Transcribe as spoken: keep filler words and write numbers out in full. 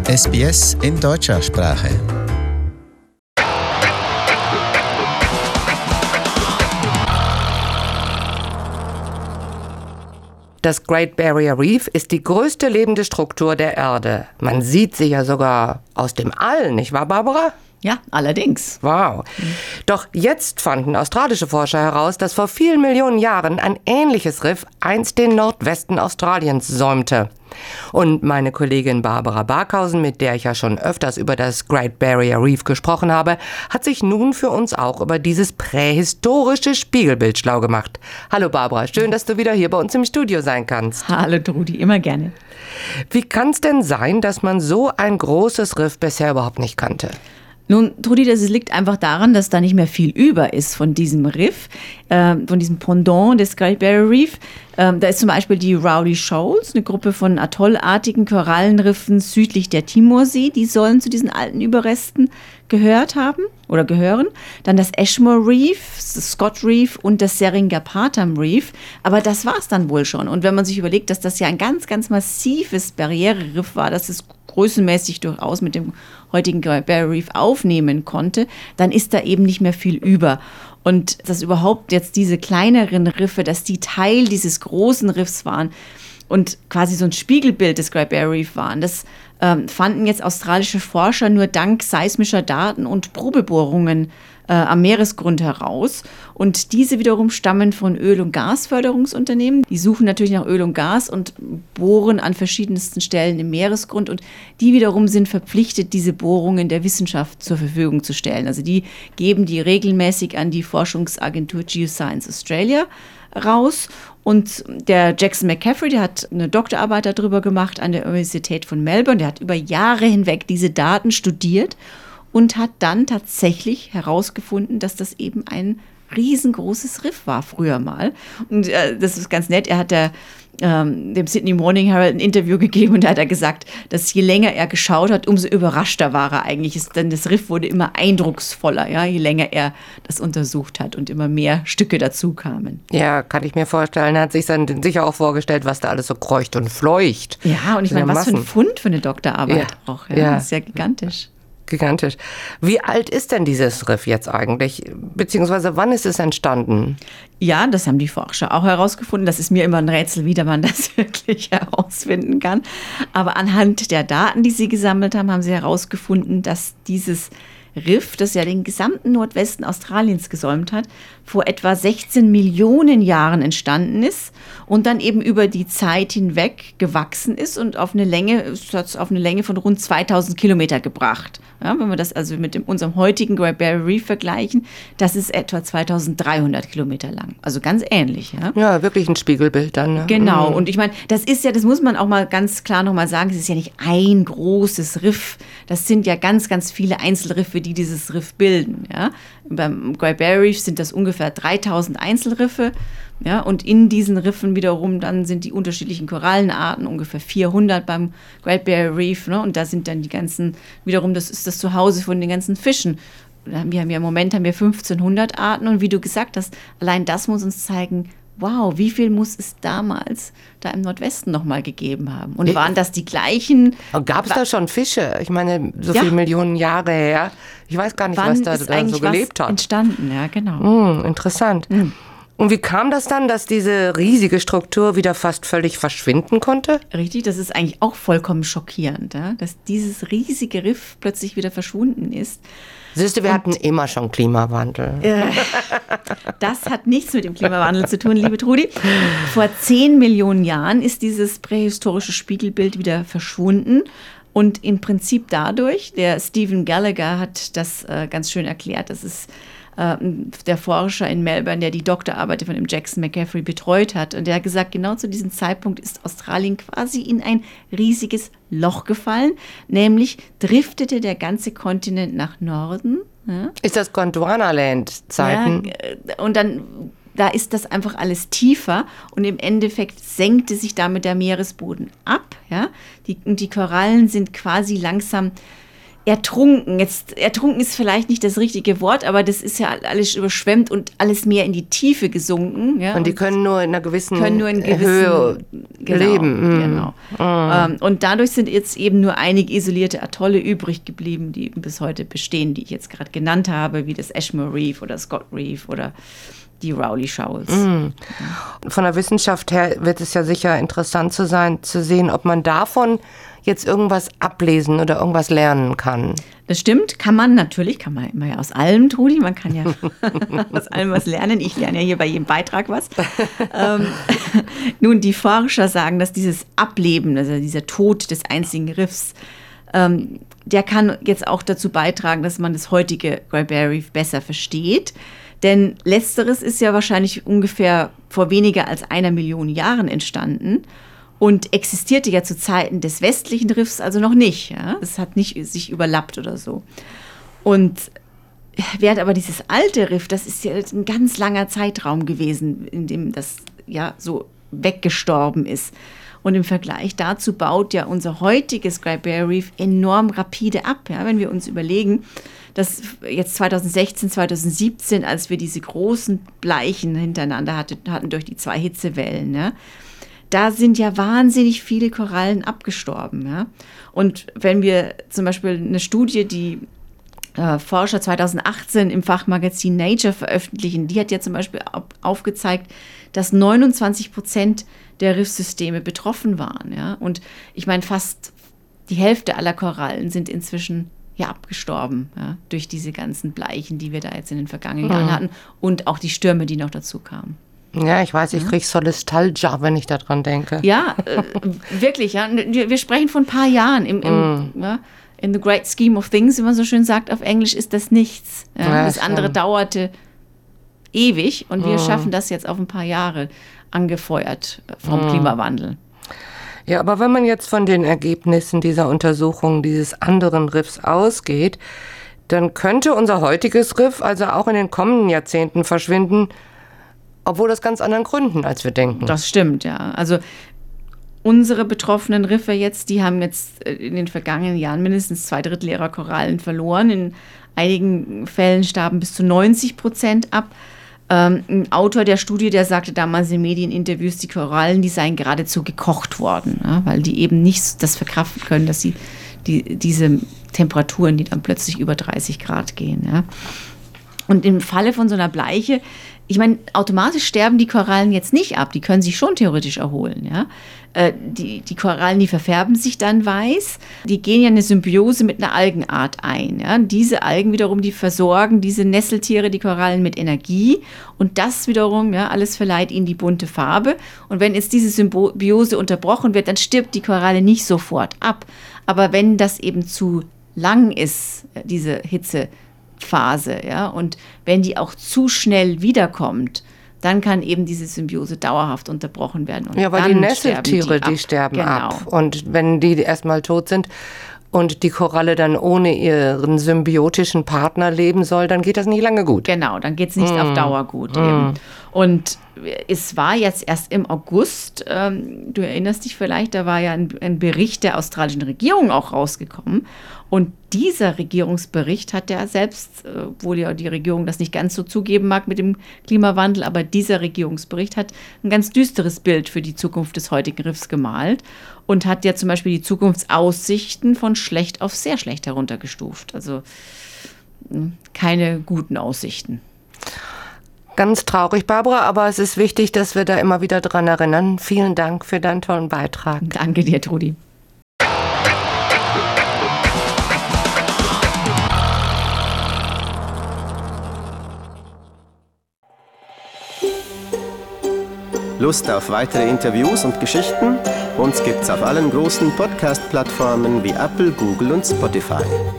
S B S in deutscher Sprache. Das Great Barrier Reef ist die größte lebende Struktur der Erde. Man sieht sie ja sogar aus dem All, nicht wahr, Barbara? Ja, allerdings. Wow. Doch jetzt fanden australische Forscher heraus, dass vor vielen Millionen Jahren ein ähnliches Riff einst den Nordwesten Australiens säumte. Und meine Kollegin Barbara Barkhausen, mit der ich ja schon öfters über das Great Barrier Reef gesprochen habe, hat sich nun für uns auch über dieses prähistorische Spiegelbild schlau gemacht. Hallo Barbara, schön, dass du wieder hier bei uns im Studio sein kannst. Hallo Trudi, immer gerne. Wie kann es denn sein, dass man so ein großes Riff bisher überhaupt nicht kannte? Nun, Trudi, das liegt einfach daran, dass da nicht mehr viel über ist von diesem Riff, äh, von diesem Pendant des Great Barrier Reef. Ähm, da ist zum Beispiel die Rowley Shoals, eine Gruppe von atollartigen Korallenriffen südlich der Timorsee. Die sollen zu diesen alten Überresten gehört haben oder gehören. Dann das Ashmore Reef, das Scott Reef und das Seringapatam Reef. Aber das war's dann wohl schon. Und wenn man sich überlegt, dass das ja ein ganz, ganz massives Barriereriff war, das ist größenmäßig durchaus mit dem heutigen Great Barrier Reef aufnehmen konnte, dann ist da eben nicht mehr viel über. Und dass überhaupt jetzt diese kleineren Riffe, dass die Teil dieses großen Riffs waren und quasi so ein Spiegelbild des Great Barrier Reef waren, das ähm, fanden jetzt australische Forscher nur dank seismischer Daten und Probebohrungen äh, am Meeresgrund heraus. Und diese wiederum stammen von Öl- und Gasförderungsunternehmen. Die suchen natürlich nach Öl und Gas und bohren an verschiedensten Stellen im Meeresgrund. Und die wiederum sind verpflichtet, diese Bohrungen der Wissenschaft zur Verfügung zu stellen. Also die geben die regelmäßig an die Forschungsagentur Geoscience Australia raus. Und der Jackson McCaffrey, der hat eine Doktorarbeit darüber gemacht an der Universität von Melbourne. Der hat über Jahre hinweg diese Daten studiert und hat dann tatsächlich herausgefunden, dass das eben ein riesengroßes Riff war früher mal. Und äh, das ist ganz nett. Er hat der, ähm, dem Sydney Morning Herald ein Interview gegeben und da hat er gesagt, dass je länger er geschaut hat, umso überraschter war er eigentlich. Denn das Riff wurde immer eindrucksvoller, ja, je länger er das untersucht hat und immer mehr Stücke dazu kamen. Ja, kann ich mir vorstellen. Er hat sich dann sicher auch vorgestellt, was da alles so kreucht und fleucht. Ja, und ich meine, was für ein Fund für eine Doktorarbeit ja. auch. Ja, ja. Das ist ja gigantisch. Gigantisch. Wie alt ist denn dieses Riff jetzt eigentlich? Beziehungsweise wann ist es entstanden? Ja, das haben die Forscher auch herausgefunden. Das ist mir immer ein Rätsel, wie man das wirklich herausfinden kann. Aber anhand der Daten, die sie gesammelt haben, haben sie herausgefunden, dass dieses Riff, das ja den gesamten Nordwesten Australiens gesäumt hat, vor etwa sechzehn Millionen Jahren entstanden ist und dann eben über die Zeit hinweg gewachsen ist und auf eine Länge, auf eine Länge von rund zweitausend Kilometer gebracht. Ja, wenn wir das also mit dem, unserem heutigen Great Barrier Reef vergleichen, das ist etwa zweitausenddreihundert Kilometer lang. Also ganz ähnlich. Ja, ja wirklich ein Spiegelbild dann. Ne? Genau. Mhm. Und ich meine, das ist ja, das muss man auch mal ganz klar nochmal sagen, es ist ja nicht ein großes Riff. Das sind ja ganz, ganz viele Einzelriffe, die dieses Riff bilden. Ja? Beim Great Barrier Reef sind das ungefähr dreitausend Einzelriffe. Ja? Und in diesen Riffen wiederum dann sind die unterschiedlichen Korallenarten, ungefähr vierhundert beim Great Barrier Reef. Ne? Und da sind dann die ganzen, wiederum, das ist das Zuhause von den ganzen Fischen. Wir haben ja im Moment haben wir fünfzehnhundert Arten. Und wie du gesagt hast, allein das muss uns zeigen, wow, wie viel muss es damals da im Nordwesten nochmal gegeben haben? Und waren das die gleichen? Gab es da schon Fische? Ich meine, so ja. viele Millionen Jahre her. Ich weiß gar nicht, Wann was da, ist da so gelebt hat. Entstanden, ja, genau. Hm, interessant. Hm. Und wie kam das dann, dass diese riesige Struktur wieder fast völlig verschwinden konnte? Richtig, das ist eigentlich auch vollkommen schockierend, ja? Dass dieses riesige Riff plötzlich wieder verschwunden ist. Siehst du, wir Und, hatten immer schon Klimawandel. Äh, das hat nichts mit dem Klimawandel zu tun, liebe Trudi. Vor zehn Millionen Jahren ist dieses prähistorische Spiegelbild wieder verschwunden. Und im Prinzip dadurch, der Stephen Gallagher hat das äh, ganz schön erklärt, das ist äh, der Forscher in Melbourne, der die Doktorarbeit von dem Jackson McCaffrey betreut hat. Und der hat gesagt, genau zu diesem Zeitpunkt ist Australien quasi in ein riesiges Loch gefallen. Nämlich driftete der ganze Kontinent nach Norden. Ja. Ist das Gondwana-Land-Zeiten? Ja, und dann da ist das einfach alles tiefer und im Endeffekt senkte sich damit der Meeresboden ab. Ja? Die, und die Korallen sind quasi langsam ertrunken. Jetzt, ertrunken ist vielleicht nicht das richtige Wort, aber das ist ja alles überschwemmt und alles mehr in die Tiefe gesunken. Ja? Und die können nur in einer gewissen, können nur in gewissen Höhe genau, leben. Mm. Genau. Mm. Ähm, und dadurch sind jetzt eben nur einige isolierte Atolle übrig geblieben, die eben bis heute bestehen, die ich jetzt gerade genannt habe, wie das Ashmore Reef oder Scott Reef oder die Rowley Shoals. Mm. Von der Wissenschaft her wird es ja sicher interessant zu sein, zu sehen, ob man davon jetzt irgendwas ablesen oder irgendwas lernen kann. Das stimmt, kann man natürlich, kann man immer ja aus allem, Trudi, man kann ja aus allem was lernen. Ich lerne ja hier bei jedem Beitrag was. ähm, nun, die Forscher sagen, dass dieses Ableben, also dieser Tod des einzigen Riffs, ähm, der kann jetzt auch dazu beitragen, dass man das heutige Great Barrier Reef besser versteht. Denn letzteres ist ja wahrscheinlich ungefähr vor weniger als einer Million Jahren entstanden und existierte ja zu Zeiten des westlichen Riffs also noch nicht. Ja? Es hat nicht sich überlappt oder so. Und während aber dieses alte Riff, das ist ja ein ganz langer Zeitraum gewesen, in dem das ja so weggestorben ist. Und im Vergleich dazu baut ja unser heutiges Great Barrier Reef enorm rapide ab. Ja? Wenn wir uns überlegen, dass jetzt zwanzig sechzehn, zwanzig siebzehn, als wir diese großen Bleichen hintereinander hatte, hatten durch die zwei Hitzewellen, ja? Da sind ja wahnsinnig viele Korallen abgestorben. Ja? Und wenn wir zum Beispiel eine Studie, die äh, Forscher zwanzig achtzehn im Fachmagazin Nature veröffentlichen, die hat ja zum Beispiel aufgezeigt, dass neunundzwanzig Prozent der Riffsysteme betroffen waren. Ja? Und ich meine, fast die Hälfte aller Korallen sind inzwischen ja abgestorben, ja? Durch diese ganzen Bleichen, die wir da jetzt in den vergangenen Jahren hatten und auch die Stürme, die noch dazu kamen. Ja, ich weiß, ich kriege Solistalgia, wenn ich daran denke. Ja, äh, wirklich. Ja. Wir sprechen von ein paar Jahren. Im, im, mm. ja, in the great scheme of things, wie man so schön sagt, auf Englisch ist das nichts. Ja. Ja, das andere stimmt. Dauerte ewig und wir mm. schaffen das jetzt auf ein paar Jahre, angefeuert vom mm. Klimawandel. Ja, aber wenn man jetzt von den Ergebnissen dieser Untersuchung dieses anderen Riffs ausgeht, dann könnte unser heutiges Riff also auch in den kommenden Jahrzehnten verschwinden, obwohl aus ganz anderen Gründen, als wir denken. Das stimmt, ja. Also unsere betroffenen Riffe jetzt, die haben jetzt in den vergangenen Jahren mindestens zwei Drittel ihrer Korallen verloren. In einigen Fällen starben bis zu neunzig Prozent ab. Ähm, ein Autor der Studie, der sagte damals in Medieninterviews, die Korallen, die seien geradezu gekocht worden, ja, weil die eben nicht das verkraften können, dass sie die, diese Temperaturen, die dann plötzlich über dreißig Grad gehen. Ja. Und im Falle von so einer Bleiche, ich meine, automatisch sterben die Korallen jetzt nicht ab, die können sich schon theoretisch erholen. Ja? Äh, die, die Korallen, die verfärben sich dann weiß, die gehen ja eine Symbiose mit einer Algenart ein. Ja? Diese Algen wiederum, die versorgen diese Nesseltiere, die Korallen mit Energie und das wiederum, ja, alles verleiht ihnen die bunte Farbe. Und wenn jetzt diese Symbiose unterbrochen wird, dann stirbt die Koralle nicht sofort ab. Aber wenn das eben zu lang ist, diese Hitze, Phase, ja, und wenn die auch zu schnell wiederkommt, dann kann eben diese Symbiose dauerhaft unterbrochen werden. Und ja, weil dann die Nesseltiere, sterben die, die sterben genau. ab. Und wenn die erstmal tot sind und die Koralle dann ohne ihren symbiotischen Partner leben soll, dann geht das nicht lange gut. Genau, dann geht es nicht mm. auf Dauer gut. Mm. Eben. Und es war jetzt erst im August, ähm, du erinnerst dich vielleicht, da war ja ein, ein Bericht der australischen Regierung auch rausgekommen. Und dieser Regierungsbericht hat ja selbst, obwohl ja die Regierung das nicht ganz so zugeben mag mit dem Klimawandel, aber dieser Regierungsbericht hat ein ganz düsteres Bild für die Zukunft des heutigen Riffs gemalt und hat ja zum Beispiel die Zukunftsaussichten von schlecht auf sehr schlecht heruntergestuft. Also keine guten Aussichten. Ganz traurig, Barbara, aber es ist wichtig, dass wir da immer wieder dran erinnern. Vielen Dank für deinen tollen Beitrag. Danke dir, Trudi. Lust auf weitere Interviews und Geschichten? Uns gibt's auf allen großen Podcast-Plattformen wie Apple, Google und Spotify.